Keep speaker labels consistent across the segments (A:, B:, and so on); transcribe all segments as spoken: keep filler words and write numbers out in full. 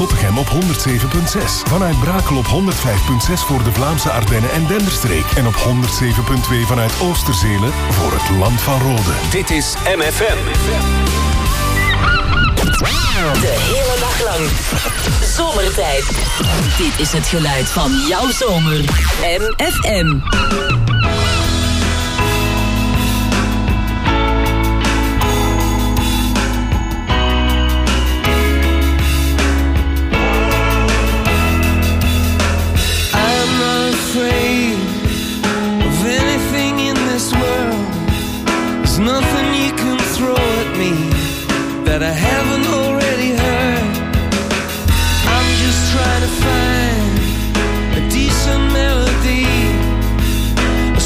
A: Tottegem op honderd zeven komma zes. Vanuit Brakel op honderd vijf komma zes voor de Vlaamse Ardennen en Denderstreek. En op honderd zeven komma twee vanuit Oosterzelen voor het Land van Rode.
B: Dit is M F M.
C: De hele dag lang. Zomertijd. Dit is het geluid van jouw zomer. M F M.
D: Nothing you can throw at me that I haven't already heard. I'm just trying to find a decent melody, a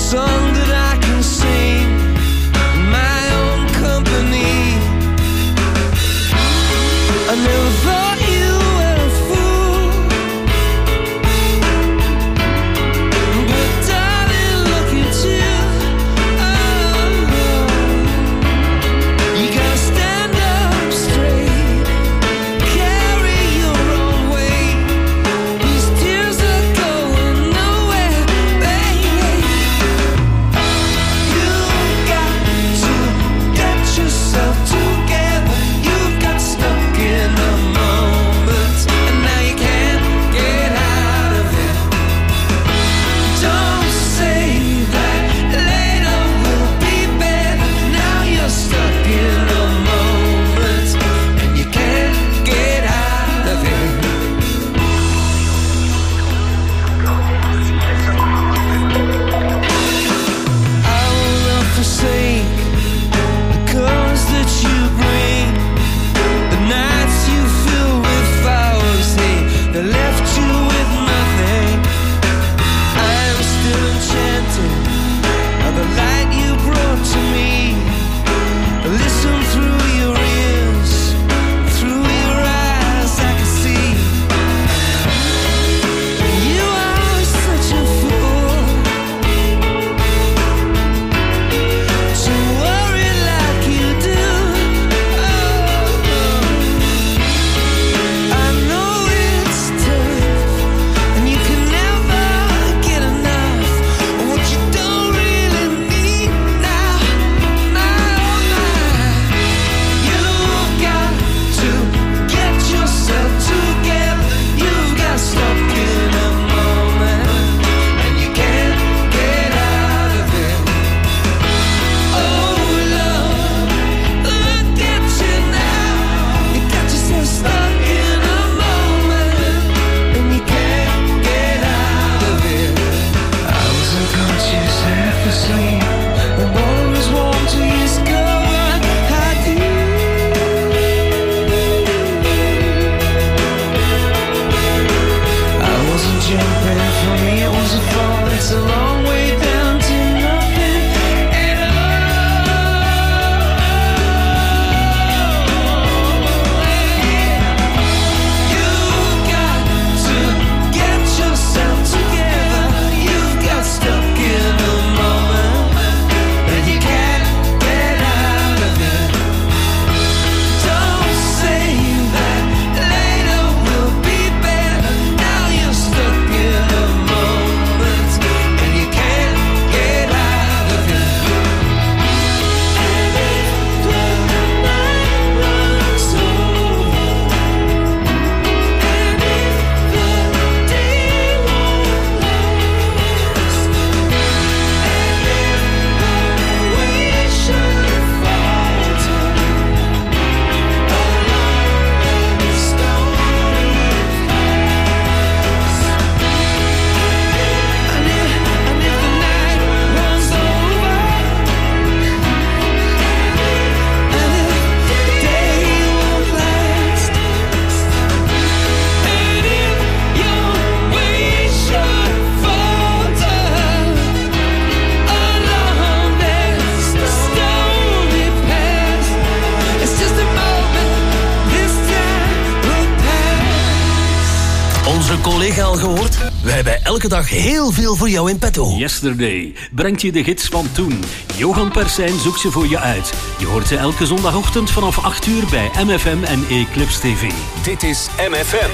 B: onze collega al gehoord? We hebben elke dag heel veel voor jou in petto.
E: Yesterday brengt je de gids van toen. Johan Persijn zoekt ze voor je uit. Je hoort ze elke zondagochtend vanaf acht uur bij M F M en Eclipse T V.
A: Dit is M F M.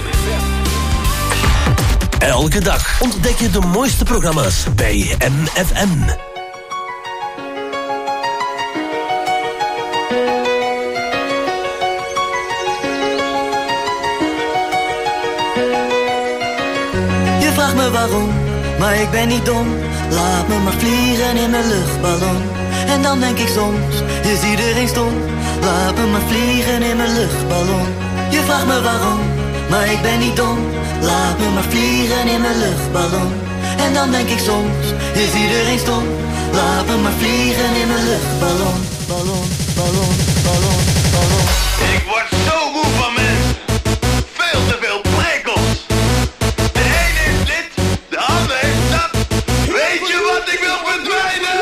B: Elke dag ontdek je de mooiste programma's bij M F M.
F: Je vraagt me waarom, maar ik ben niet dom. Laat me maar vliegen in mijn luchtballon. En dan denk ik soms, is iedereen stom. Laat me maar vliegen in mijn luchtballon. Je vraagt me waarom, maar ik ben niet dom. Laat me maar vliegen in mijn luchtballon. En dan denk ik soms, is iedereen stom. Laat me maar vliegen in mijn luchtballon. Ballon, ballon, ballon, ballon.
G: Ik word zo moe van mensen. Veel te veel prikkels. De een heeft dit, de ander heeft dat. Weet je wat, ik wil verdwijnen?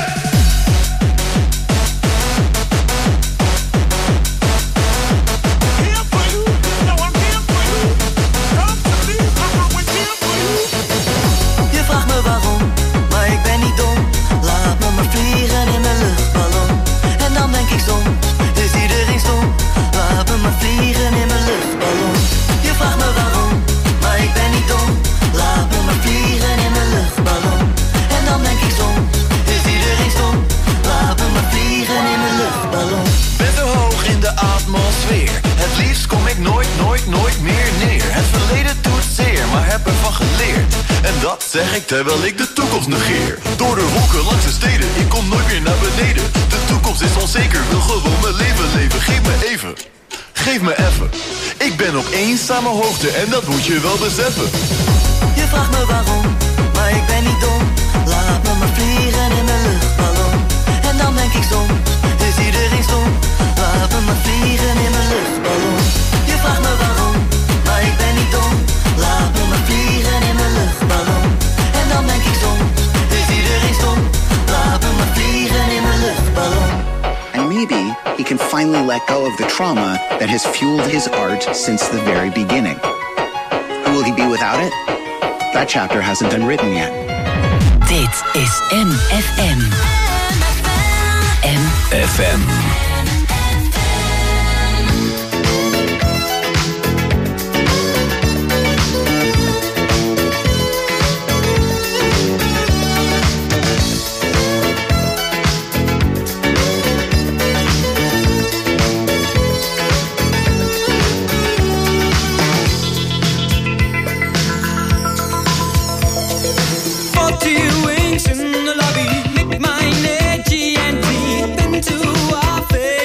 F: Je vraagt me waarom, maar ik ben niet dom. Laat me maar vliegen in mijn luchtballon. En dan denk ik soms, is iedereen stom. Laat me maar vliegen in mijn luchtballon. Je vraagt me waarom, maar ik ben niet dom. Laat me maar vliegen in mijn luchtballon. En dan denk ik soms, is iedereen stom. Laat me maar vliegen in mijn luchtballon.
G: Ben zo hoog in de atmosfeer. Het liefst kom ik nooit, nooit, nooit meer neer. Het verleden doet zeer, maar heb ervan geleerd. En dat zeg ik terwijl ik de toekomst negeer. Door de wolken langs de steden, ik kom nooit meer naar beneden. De toekomst is onzeker, wil gewoon mijn leven leven. Geef me even, geef me even. Ik ben op eenzame hoogte en dat moet je wel beseffen.
F: Je vraagt me waarom, maar ik ben niet dom. Laat me maar vliegen in mijn luchtballon. En dan denk ik soms, is iedereen stom. Laat me maar vliegen in mijn luchtballon. Je vraagt me waarom, maar ik ben niet dom. Laat me maar vliegen in mijn luchtballon. En dan denk ik soms, is iedereen stom. Laat me maar vliegen in mijn luchtballon.
H: And maybe he can finally let go of the trauma that has fueled his art since the very beginning. Who will he be without it? That chapter hasn't been written yet.
C: Dit is M F M. M
B: F M.
D: Wings in the lobby, make my energy and deep into our face.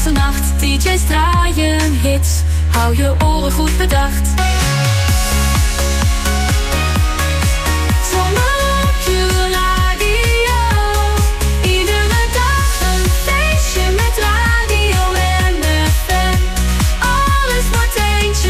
I: de nacht, D J's draaien hits. Hou je oren goed bedacht. Zomer op je radio. Iedere dag een feestje met Radio M F M. Alles wordt eentje.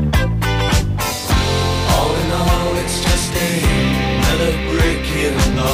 J: In the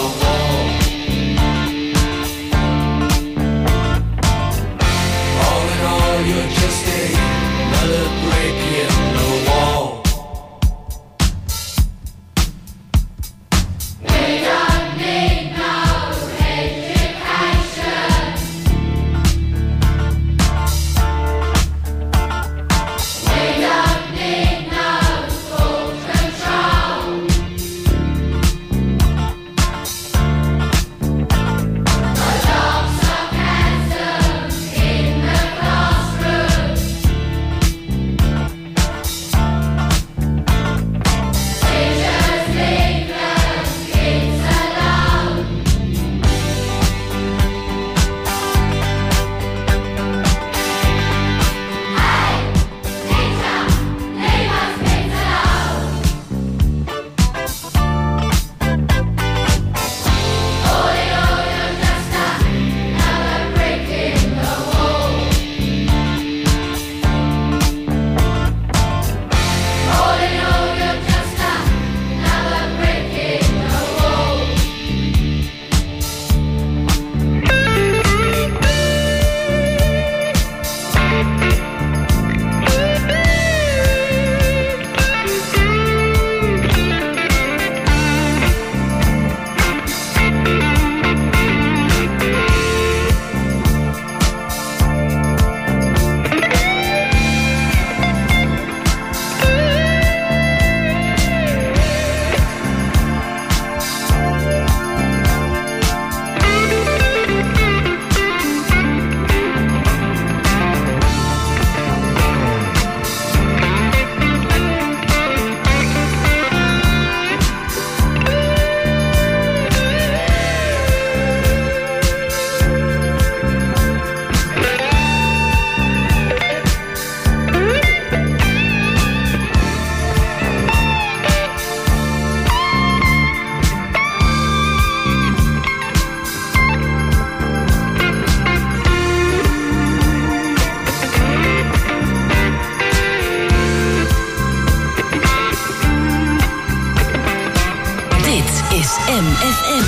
C: M F M.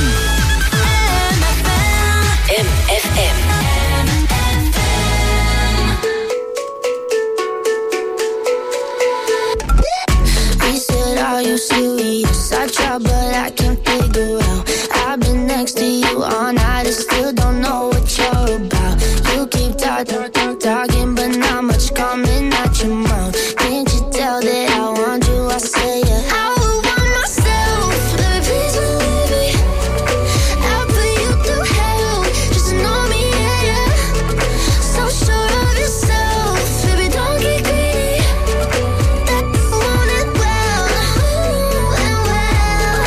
C: M F M.
J: He said, are you serious? I try, but I can't figure out. I've been next to you all night and still don't know what you're about. You keep talking, talking, but not much coming out your mouth. Can't you tell that I want you? I say it. I would want myself, baby, please believe me. I'll put you through hell, just to know me, yeah, yeah. So sure of yourself, baby, don't get greedy. That you want it well, and well.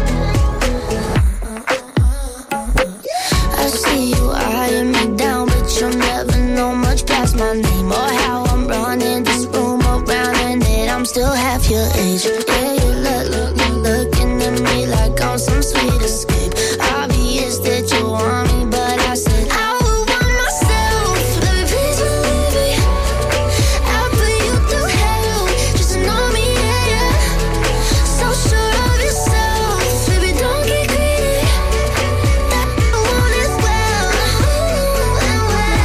J: I see you eyeing me down, but you'll never know much past my name or how I'm running this room around, and that I'm still half your age. Yeah, you look, look, look, looking at me like I'm some sweet escape. Obvious that you want me, but I said I would want myself, baby, please believe me. I'll put you through hell, just to know me, yeah, yeah. So sure of yourself, baby, don't get greedy. That you want is well, and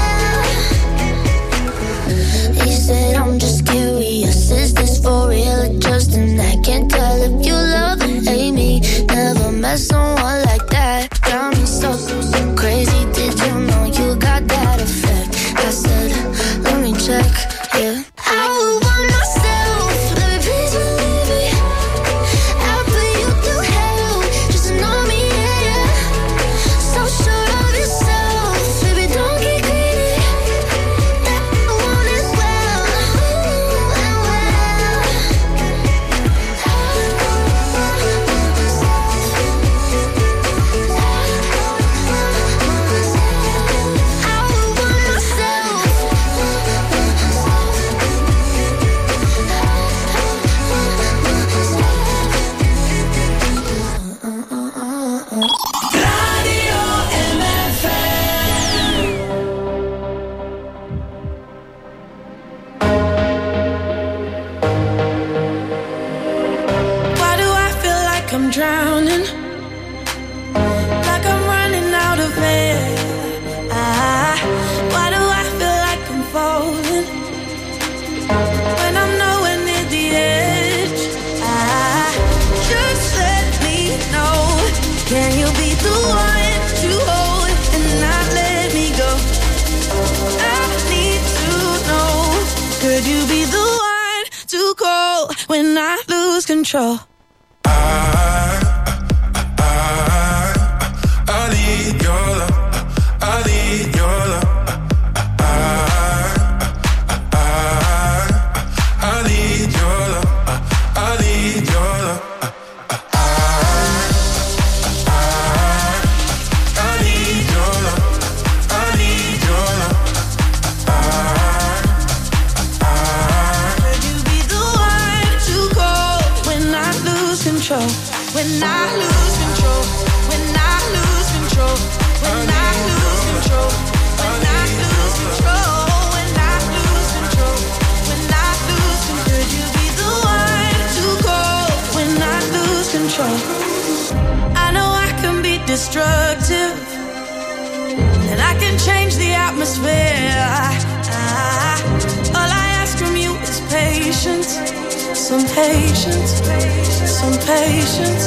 J: well. He said, I'm just curious, is this for real or just an act? Can't tell if you love or hate me. Never met someone like that. Got me so, so crazy. Did you know you got that effect? I said, let me check, yeah. I would want myself, baby, please believe me. I'll put you through hell, just to know me, yeah, yeah. So sure of yourself, baby, don't get greedy. That you want is well, and well. I would want myself.
D: Radio M F M. Why do I feel like I'm drowning? Like I'm running out of air. Ah, why do I feel like I'm falling when I'm nowhere near the edge? Ah, just let me know. Can you be the one to hold and not let me go? I need to know. Could you be the one to call when I lose control?
K: I need your love. I need your love. I, I, I need your love. I need your love. I, I need your love. I need your love.
D: Could you be the one to call when I lose control? When I lose control. When I lose control. When I lose control. When I lose control. When I lose control. When I lose control. Could you be the one to call when I lose control? I know I can be destructive, and I can change the atmosphere. Ah, all I ask from you is patience, some patience, some patience.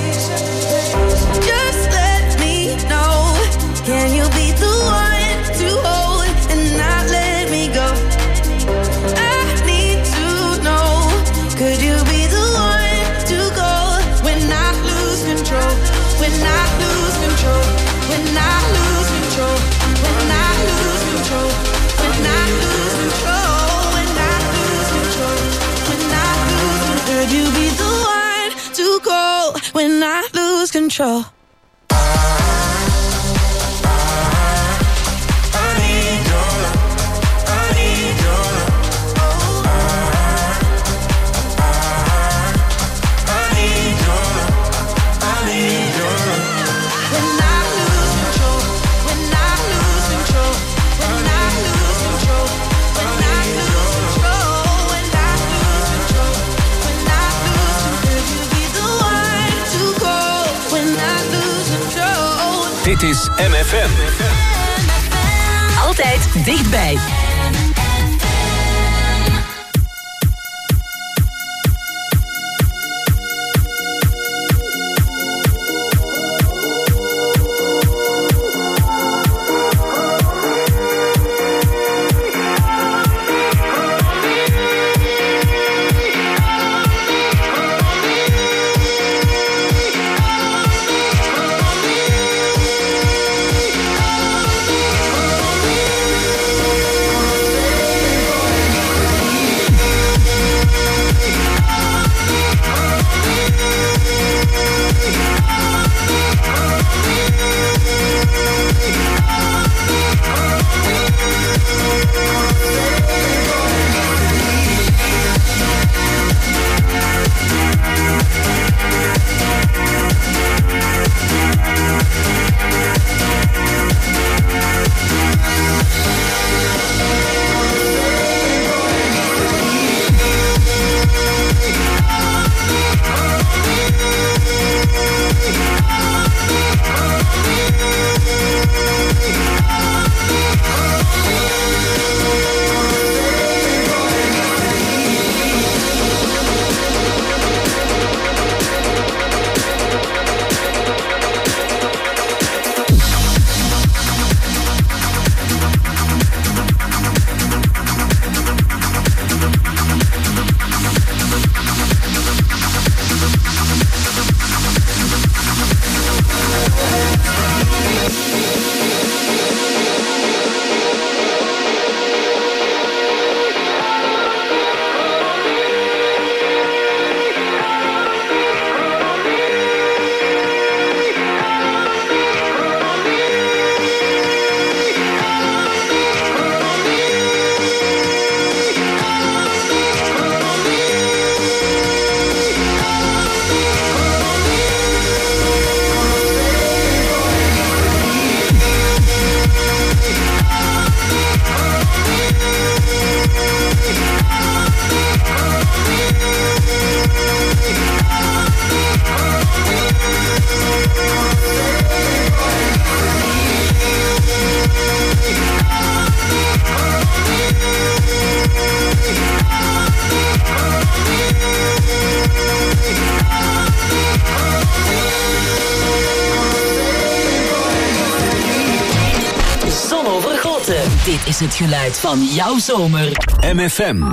D: Just let me know. Can you be the one to hold and not let me go? I need to know. Could you be the one to go when I lose control? When I lose control. When I lose control. When I lose control. When I lose control. When I lose control. When I lose control. Could you be the one to call when I lose control? When I
E: Dit is M F M.
C: Altijd dichtbij. Dit is het geluid van jouw zomer.
E: M F M.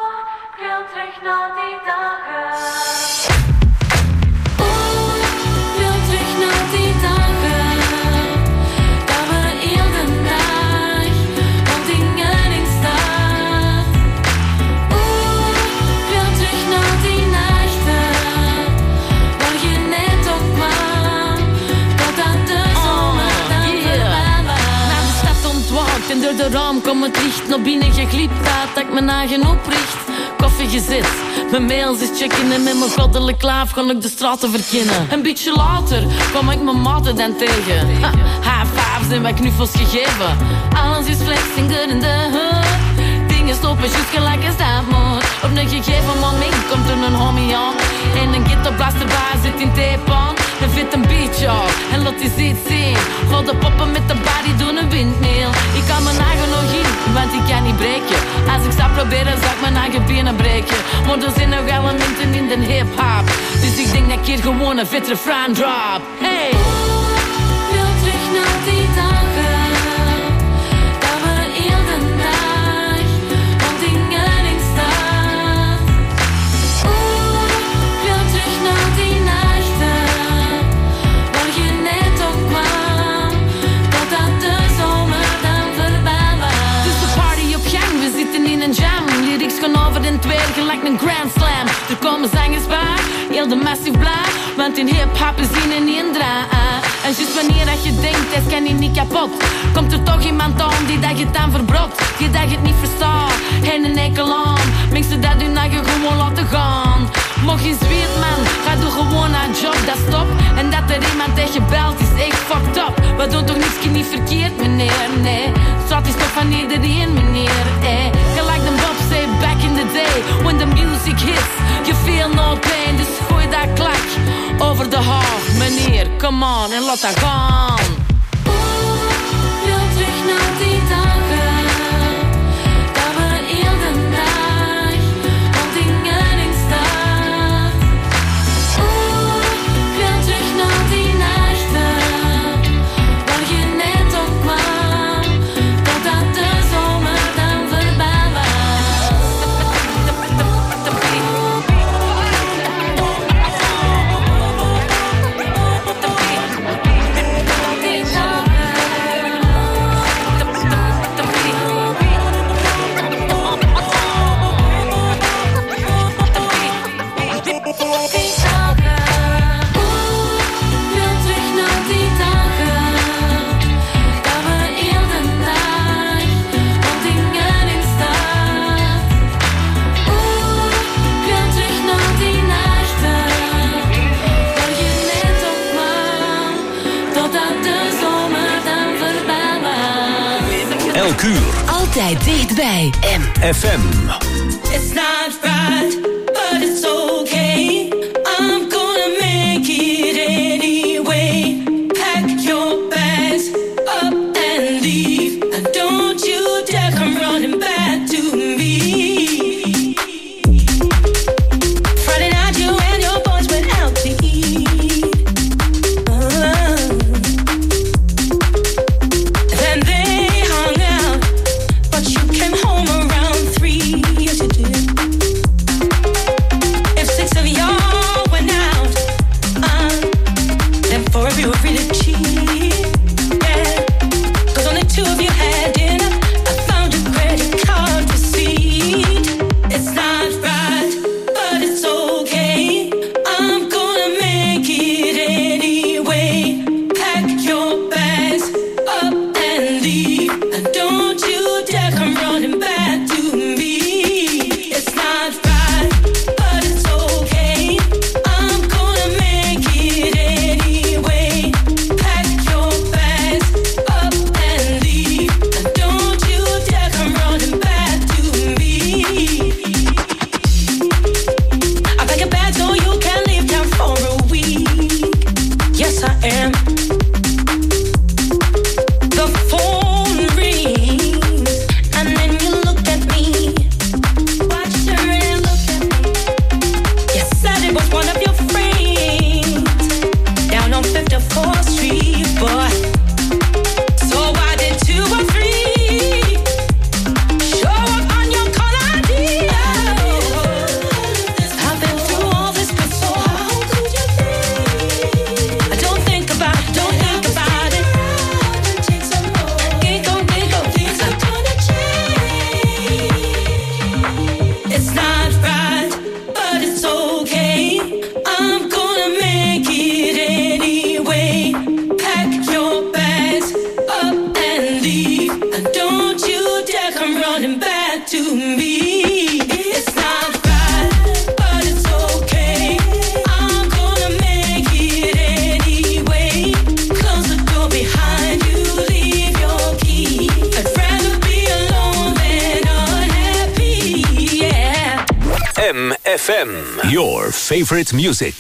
L: En door de raam komt het licht naar binnen geglipt uit dat ik mijn eigen opricht. Koffie gezet, mijn mails is checken en met mijn goddelijk klaaf ga ik de straten verkennen. Een beetje later kwam ik mijn maten dan tegen. Ha, high fives en wat knuffels gegeven. Alles is flexing good in the hood. Dingen stoppen juist gelijk als dat moet. Op een gegeven moment komt er een homie aan. En een ghetto-blaster bij zit in tape aan. En vindt een beetje op en laat die ziet zien. Ga de poppen met de body doen een windmill. Ik kan mijn eigen nog in, want ik kan niet breken. Als ik zou proberen zou ik mijn eigen benen breken. Maar er zijn nog elementen in de hip-hop. Dus ik denk dat ik hier gewoon een vet refrein drop. Hey! Wil terug naar die dagen. Dat we heel de dag om dingen in staat. Oeh, wil terug naar die nachten. Waar je net op kwam. Totdat de zomer dan voorbij was. Dus de party op gang, we zitten in een jam. Lyrics gaan over en twee gelijk een grand slam. Er komen zangers bij, heel de massief blij. Want in hip-hop is in en in draai. En juist wanneer dat je denkt, dat kan hier niet kapot. Komt er toch iemand aan die dat je dan verbrot. Die dat je het niet verstaat, en een enkel aan. Mensen dat hun eigen gewoon laten gaan. Mocht je zweet man, ga doe gewoon aan job, dat stop. En dat er iemand tegen je belt is echt fucked up. We doen toch niets niet verkeerd meneer, nee. Straat is toch van iedereen meneer, eh. Gelijk de Bob say back in the day. When the music hits, you feel no pain. Dus gooi dat klak over de half meneer, come on en laat dat gaan.
E: uur.
C: Altijd dichtbij. M
E: F M.
I: It's not right, but it's okay. I'm gonna make it anyway. Pack your bags up and leave. And don't you dare come running back to me. Friday night you and your boys went out to eat. Uh, then they hung out, but you came home around three. Yes you did. If six of y'all went out, uh, then four of you were really cheap. Yeah, 'cause only two of you had dinner. I found your credit card receipt. It's not right, but it's okay. I'm gonna make it anyway. Pack your bags up and leave. And don't you dare come running back to me. It's not right, but it's okay. I'm gonna make it anyway. Pack your bags up and leave. And don't you dare come running back to me. I pack a bag so you can leave town for a week. Yes, I am. The phone rings, and then you look at me. Watch her and look at me. You said it was one of your friends down on fifty-fourth Street, boy. So why did two or three show up on your call I D? I've been through all this before. How could you think? Don't think about it, don't think about it. Think on, think on, things are gonna change. It's not right, but it's okay. I'm gonna make it anyway. Pack your bags up and leave. And don't you dare come running back to me. It's not right, but it's okay. I'm gonna make it anyway. Close the door behind you, leave your key. I'd rather be alone than unhappy, yeah.
E: M F M. Your favorite music.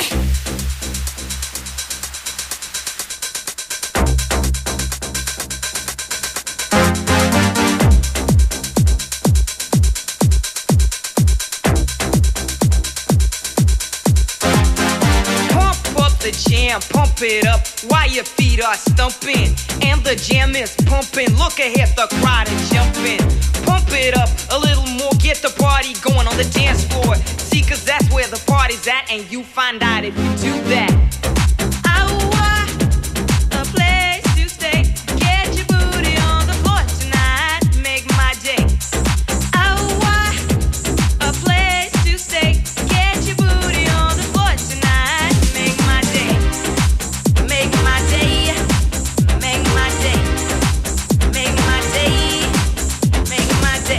M: Pump up the jam, pump it up while your feet are stumping. And the jam is pumping. Look ahead, the crowd is jumping. Pump it up a little more, get the party going on the dance floor. See, 'cause that's where the party's at, and you find out if you do that. I want a place to stay. Get your booty on the floor tonight. Make my day. I want a place to stay. Get your booty on the floor tonight. Make my day. Make my day. Make my day. Make my day. Make my day.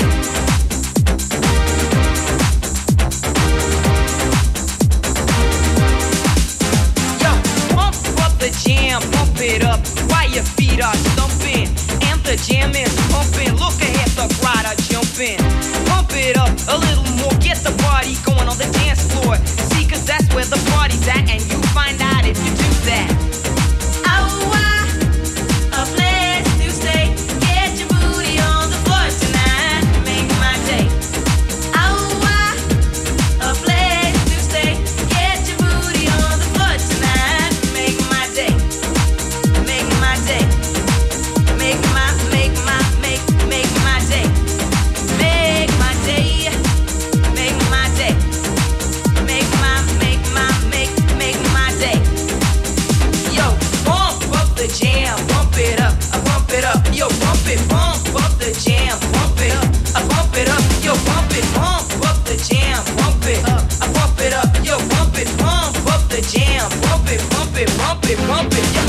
M: Yo, pump up the jam, pump it up while your feet are stumping. And the jam is pumping. Look ahead, the crowd are jumping. Pump it up a little more, get the party going on the dance floor. See, 'cause that's where the party's at, and you find out if you do that. I want a place to stay. Get your booty on the floor tonight. Make my day. I want a place to stay. Get your booty on the floor tonight. Make my day. Make my day. Make my, make my, make, make my day. Make my day. Make my day. Make my, make my, make, make my day. Yo, pump up the jam, pump it up, I pump it up. Yo, pump it, pump up the jam, pump it up, I pump it up. Yo, pump it, pump up the jam, pump it up, I pump it up. Yo, pump it, pump up the jam, pump it, pump it, pump it, pump it. Yeah.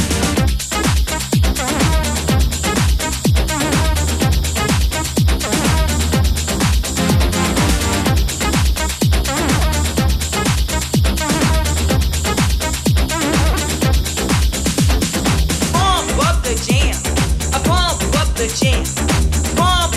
M: Pump up the jam, I pump up the jam, pump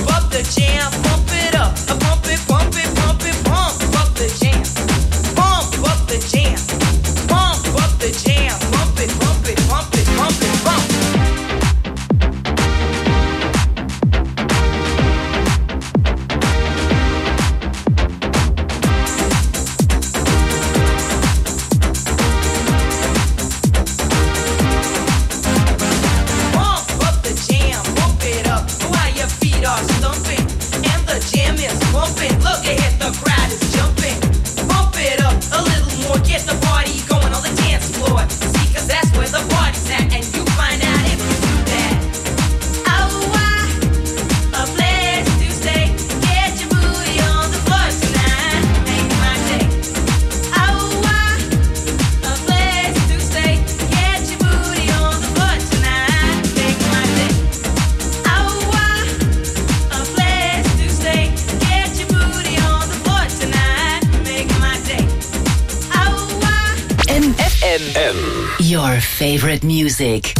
C: M. Your favorite music.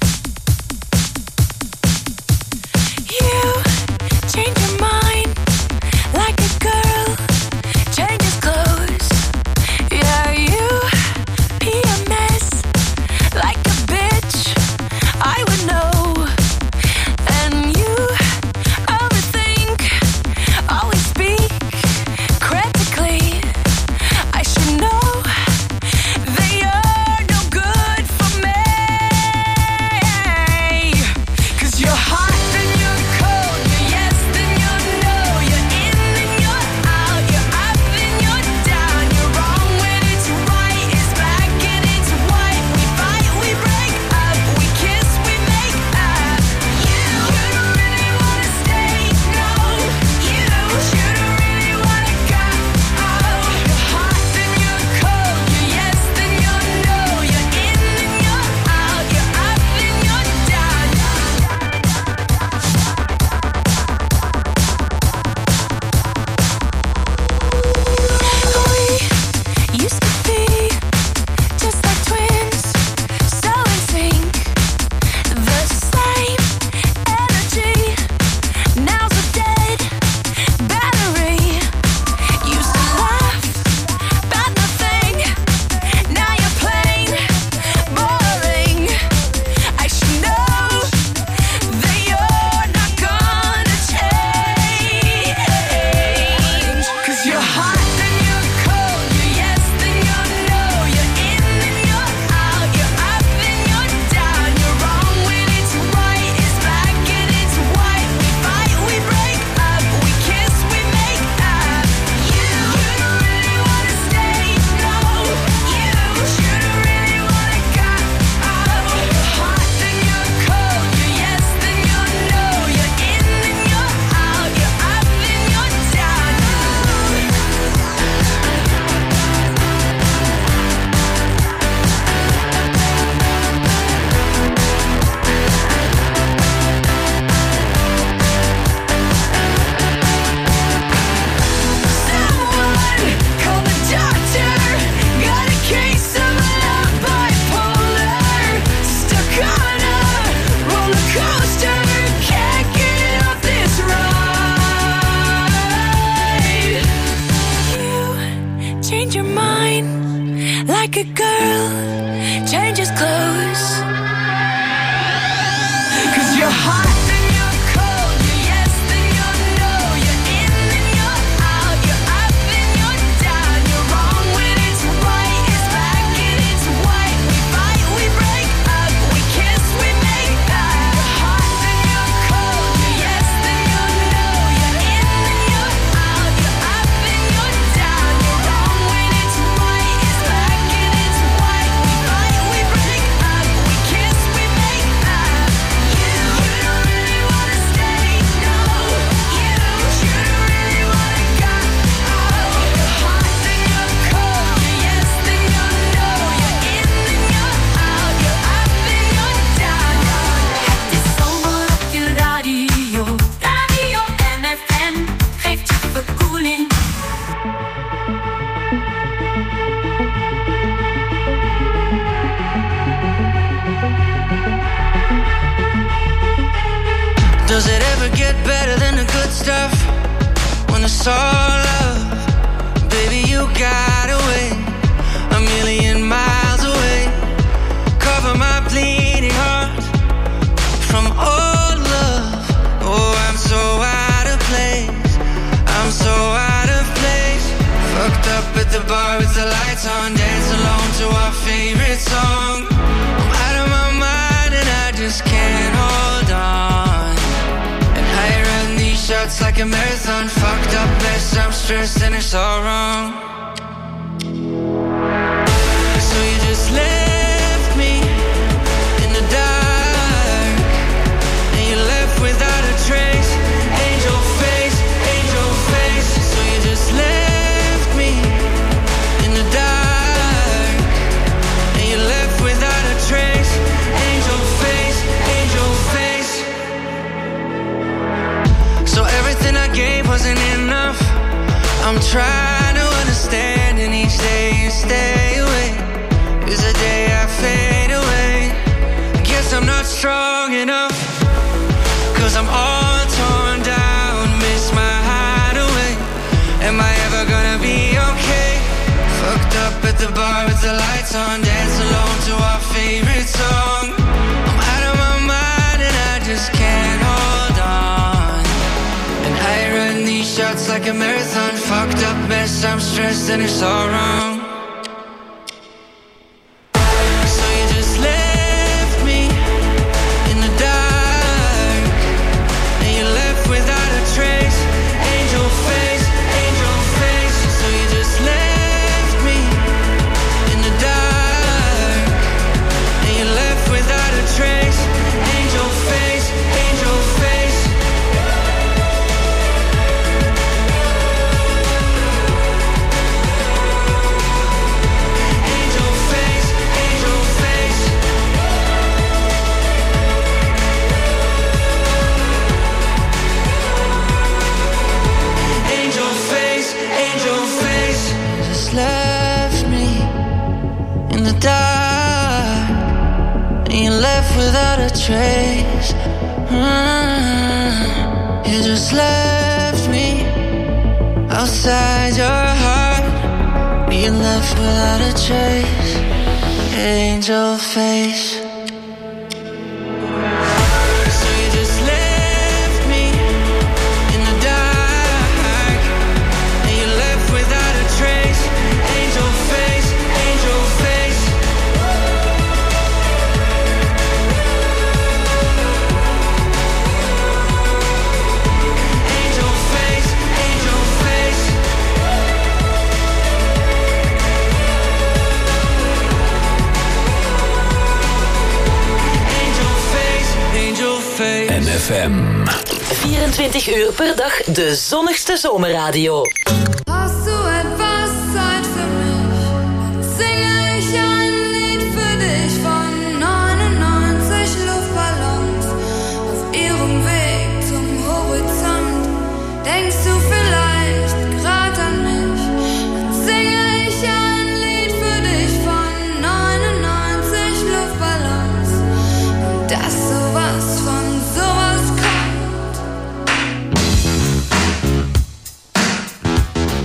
N: Does it ever get better than the good stuff? When it's all love, baby, you got away a million miles away. Cover my bleeding heart from all love. Oh, I'm so out of place. I'm so out of place. Fucked up at the bar with the lights on, dance alone to our favorite song. I'm out of my mind and I just can't hold on. I run these shots like a marathon. Fucked up mess, I'm stressed and it's all wrong. So you just left me in the dark, and you left without a trace. Angel face, angel face. So you just left me in the dark, and you left without a trace. Angel face, angel face. So everything I gave wasn't enough. I'm trying to understand up at the bar with the lights on, dance alone to our favorite song. I'm out of my mind and I just can't hold on. And I run these shots like a marathon, fucked up mess, I'm stressed and it's all wrong. So you just left me in the dark, and you left without a trace. Angel face, angel face. So you just left me in the dark, and you left without a trace. Angel face, angel face. Angel face, angel face. Angel face, angel face. Just left me in the dark, and you left without a trace. Mm. You just left me outside your heart, you left without a trace. Angel face. So you just left me in the dark, and you left without a trace. Angel face, angel face. Angel face, angel face. Angel face, angel face.
E: M F M.
C: vierentwintig uur per dag de zonnigste zomerradio.
D: Hast du etwas Zeit für mich? Singe ich ein Lied für dich von neunundneunzig Luftballons auf ihrem Weg zum Horizont. Denkst du vielleicht grad an mich? Dann singe ich ein Lied für dich von neunundneunzig Luftballons und dass sowas von sowas kommt.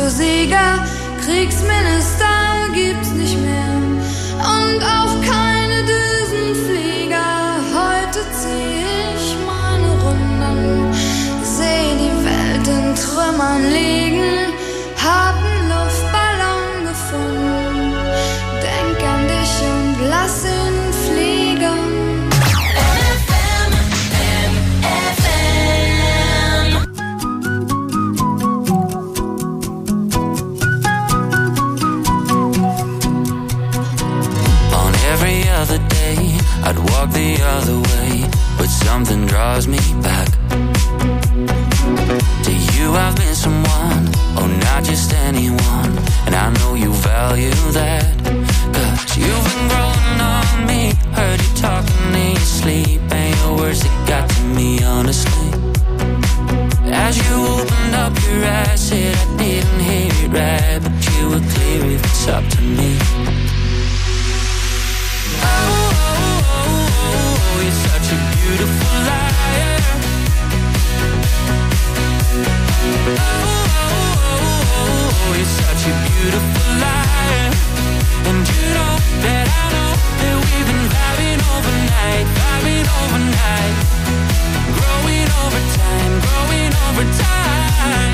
O: NATO-Sieger, Kriegsminister gibt's nicht mehr und auch keine Düsenflieger. Heute zieh ich meine Runden, seh die Welt in Trümmern liegen, hab einen Luftballon gefunden, denk an dich und lass ihn fliegen.
P: Other day, I'd walk the other way, but something draws me back. To you I've been someone, oh not just anyone, and I know you value that. Cause you've been growing on me, heard you talking in your sleep, and your words that got to me honestly. As you opened up your eyes, said I didn't hear it right, but you were clear if it's up to me. Oh, you're such a beautiful liar. Oh, you're such a beautiful liar. And you know that I know that we've been vibing overnight, vibing overnight, growing over time, growing over time.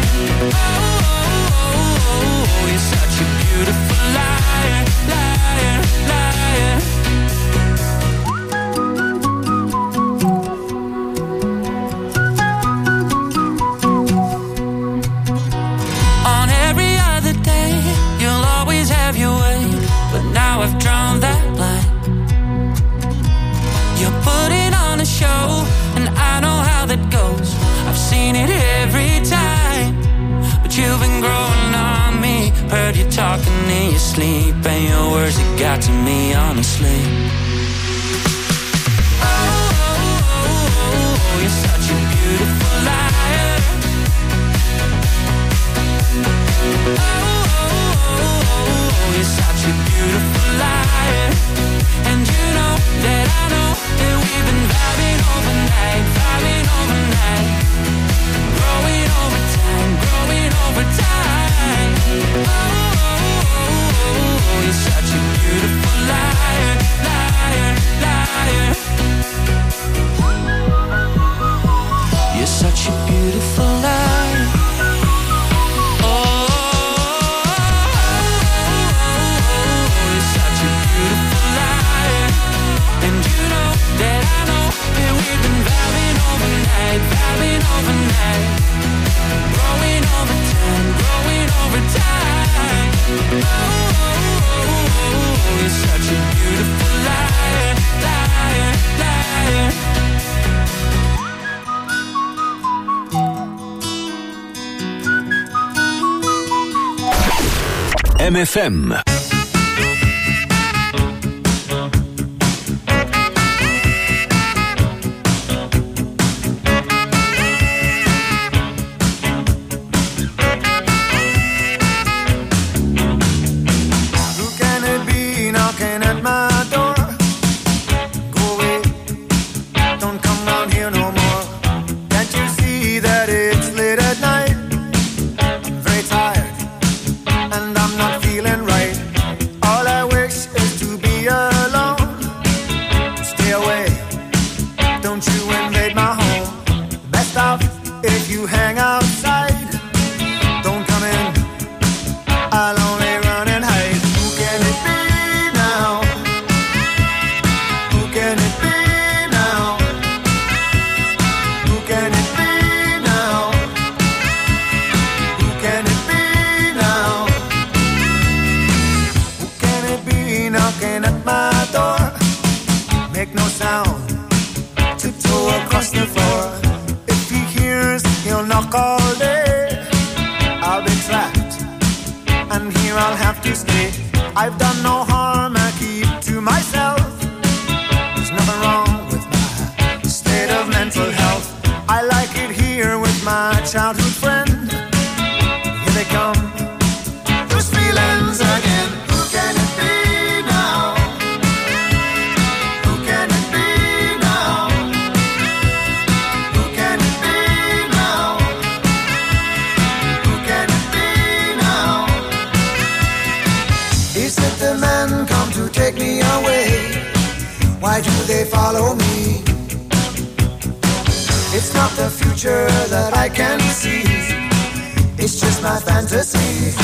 P: Oh, you're such a beautiful liar, liar, liar. I've drawn that line. You're putting on a show, and I know how that goes. I've seen it every time. But you've been growing on me, heard you talking in your sleep, and your words that got to me honestly. Oh, oh, oh, you're such a beautiful liar. Oh, you're such a beautiful liar. And you know that I know that we've been vibing overnight, vibing overnight, growing over time, growing over time. Oh, you're such a beautiful liar, liar, liar. You're such a beautiful liar. Vibing overnight, growing over time, growing over time. Oh, you're such a beautiful liar, liar, liar.
E: M F M.
Q: I've done no harm, I keep to myself. There's nothing wrong with my state of mental health. I like it here with my childhood friend. Here they come, those feelings again. Who can it be now? Who can it be now? Who can it be now? Who can it be now? Is it the men come to take me away? Why do they follow me? It's not the future that I can see. It's just my fantasy.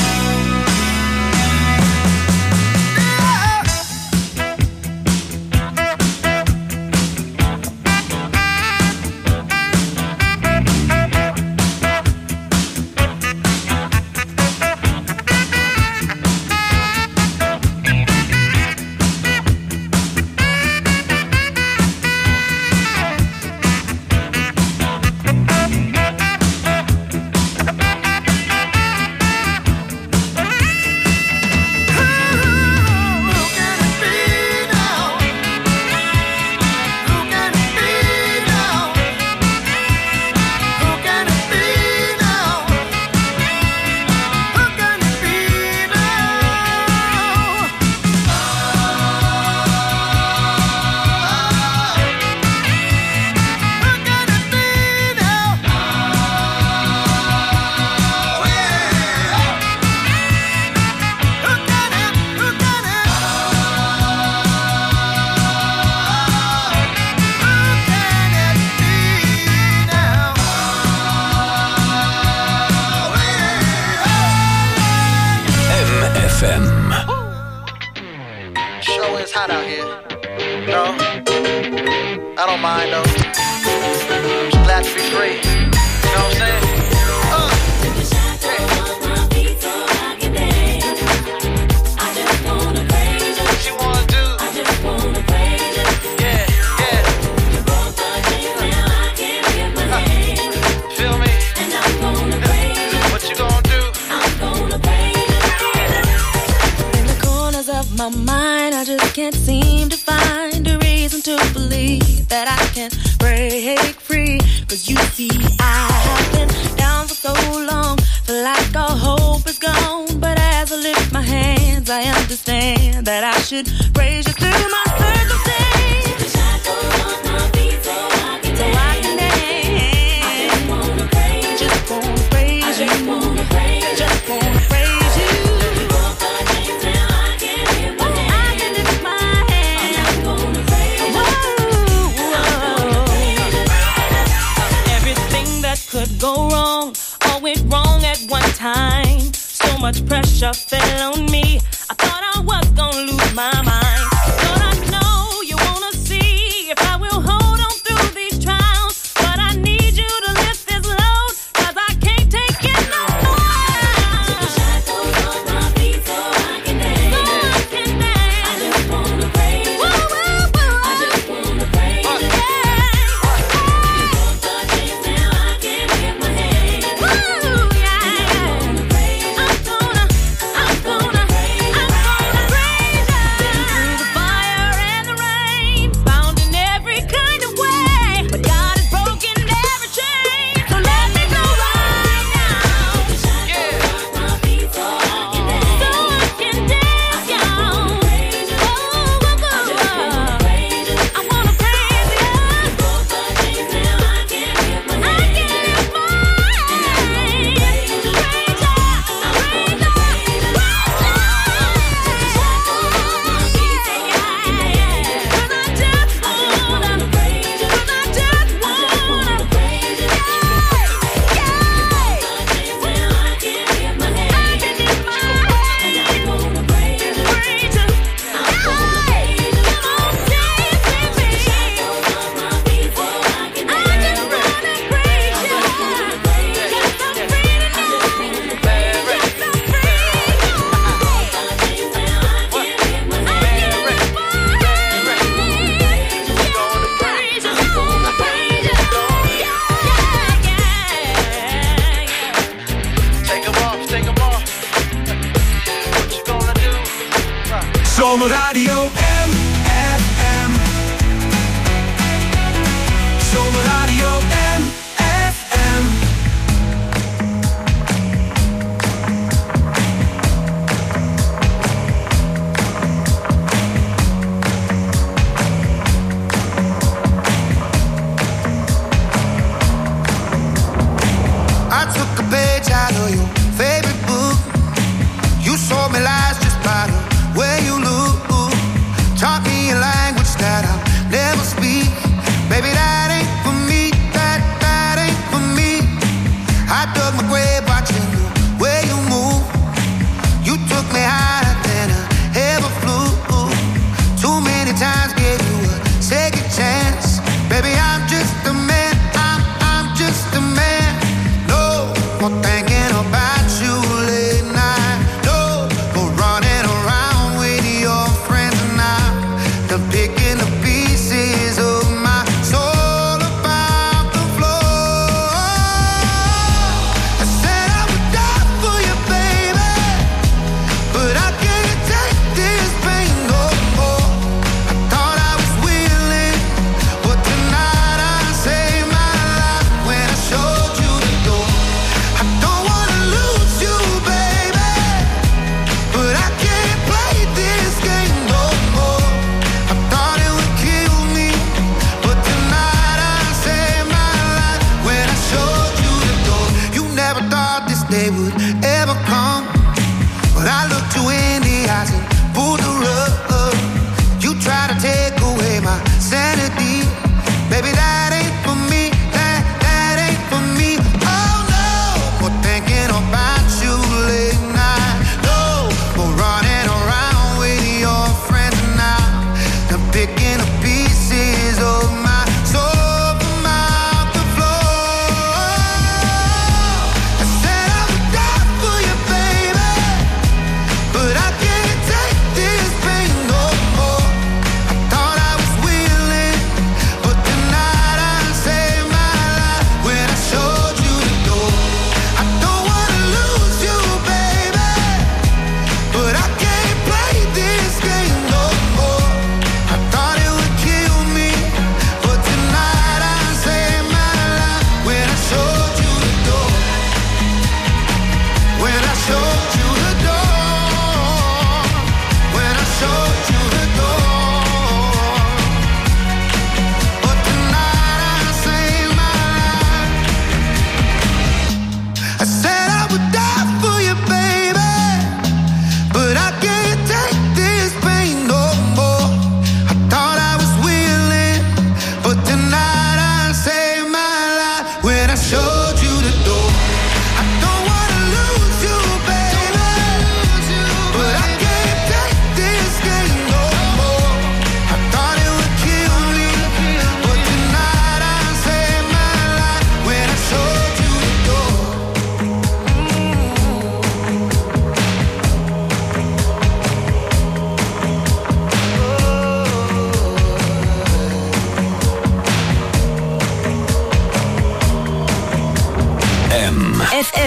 R: Zomerradio M F M. Zomerradio M F M.
Q: I took a page out of your favorite book. You sold me lies just by the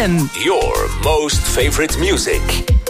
S: N.
A: Your most favorite music.